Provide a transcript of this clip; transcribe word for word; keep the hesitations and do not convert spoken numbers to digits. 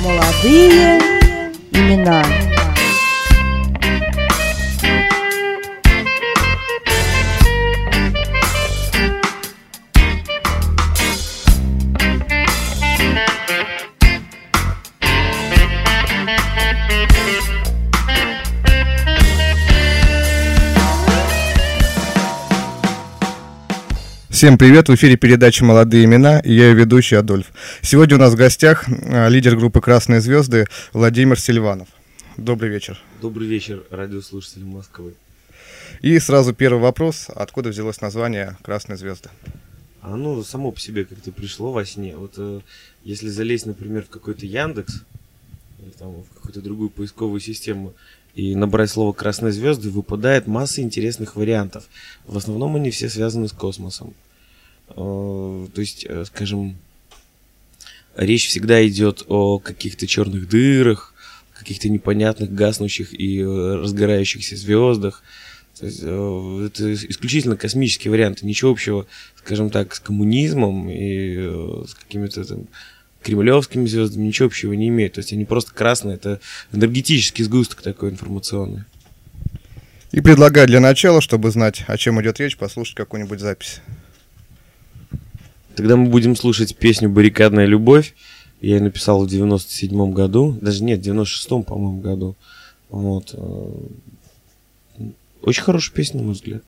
Молодые имена. Всем привет, в эфире передача «Молодые имена» и я ее ведущий Адольф. Сегодня у нас в гостях лидер группы «Красные звезды» Владимир Селиванов. Добрый вечер. Добрый вечер, радиослушатели Москвы. И сразу первый вопрос. Откуда взялось название «Красные звезды»? А ну, само по себе как-то пришло во сне. Вот э, если залезть, например, в какой-то Яндекс, или там в какую-то другую поисковую систему, и набрать слово «красные звезды», выпадает масса интересных вариантов. В основном они все связаны с космосом. То есть, скажем, речь всегда идет о каких-то черных дырах, каких-то непонятных гаснущих и разгорающихся звездах. То есть, это исключительно космические варианты. Ничего общего, скажем так, с коммунизмом и с какими-то там кремлевскими звездами ничего общего не имеют. То есть они просто красные. Это энергетический сгусток такой информационный. И предлагаю для начала, чтобы знать, о чем идет речь, послушать какую-нибудь запись. Тогда мы будем слушать песню «Баррикадная любовь». Я ее написал в девяносто седьмом году. Даже нет, в девяносто шестом, по-моему, году. Вот. Очень хорошая песня, на мой взгляд.